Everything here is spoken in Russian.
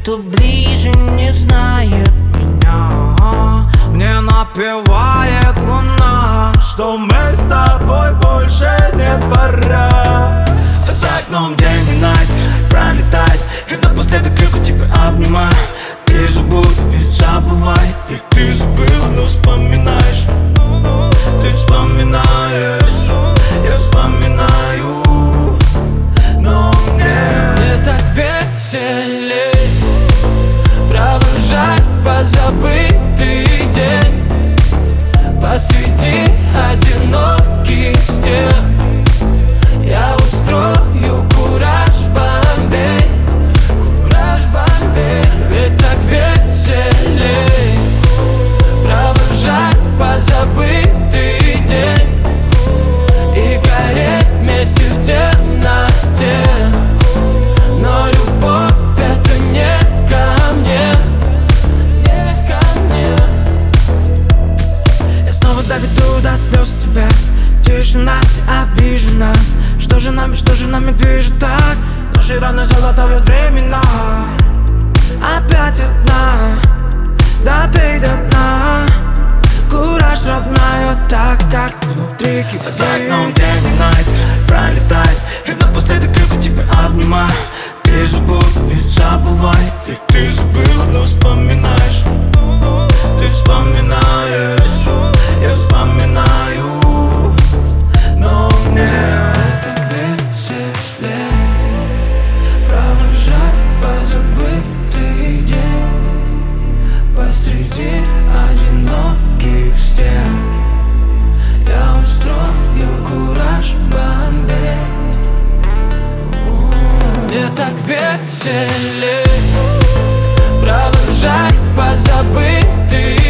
кто ближе не знает меня. Мне напевает луна, что мы с тобой больше не пора. За окном день и ночь пролетает, и напоследок крепко тебя обнимаю. Ты забудь и забывай, и ты забыла, но вспоминаешь. Ты вспоминаешь, я вспоминаю, но мне так веселей провожать позабытый день посреди одиноких стен. Я устрою кураж Бомбей, кураж Бомбей. Ведь так веселей провожать позабытый день и гореть вместе в темноте. Но любовь это не ко мне, не ко мне. Я снова доведу до слез тебя. Тишина, ты обижена. Что же нами движет так? Наши раны золотают времена. Опять одна, допей до дна. Кураж, родная, так как внутри кипит. За окном день и ночь пролетает, и напоследок крепко тебя обнимаю. Ты забудь и забывай, и ты забыла, но вспоминаешь. Ты вспоминаешь, я вспоминаю, но мне так веселей провожать позабытый день посреди одиноких стен. Я устрою кураж Бомбей. Мне так веселей провожать позабытый